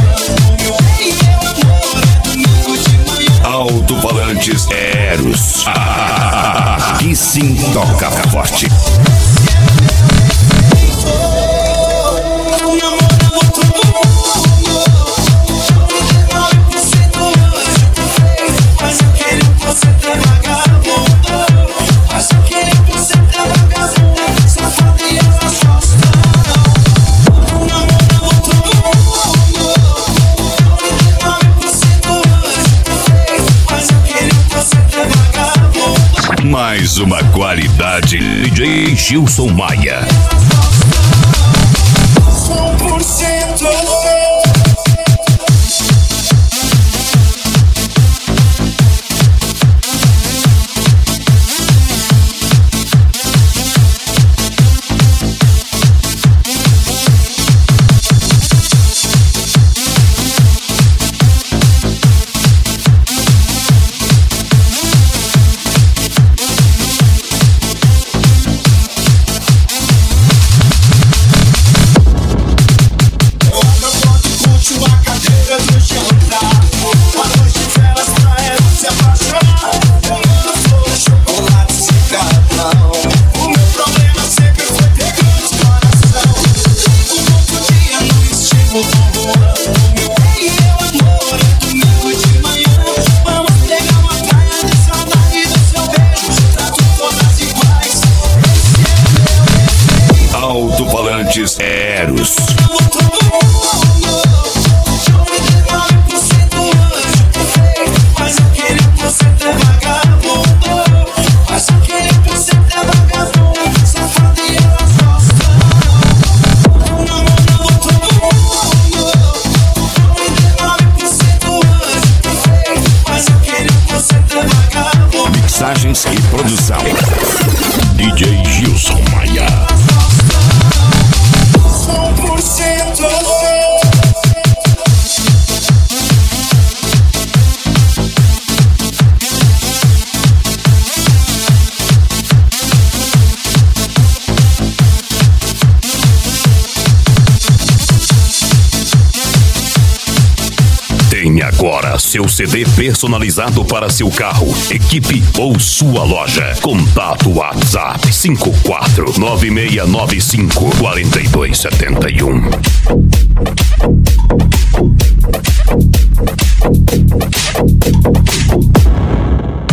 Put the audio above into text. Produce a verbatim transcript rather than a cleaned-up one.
Alto-falantes Eros. Aqui sim toca forte. Mais uma qualidade, D J Gilson Maia. cem por cento Alto-falantes Eros. Mixagens e produção D J Gilson Maia. cem por cento Tem agora seu C D personalizado para seu carro, equipe ou sua loja. Contato WhatsApp cinco quatro nove seis nove cinco quatro dois sete um.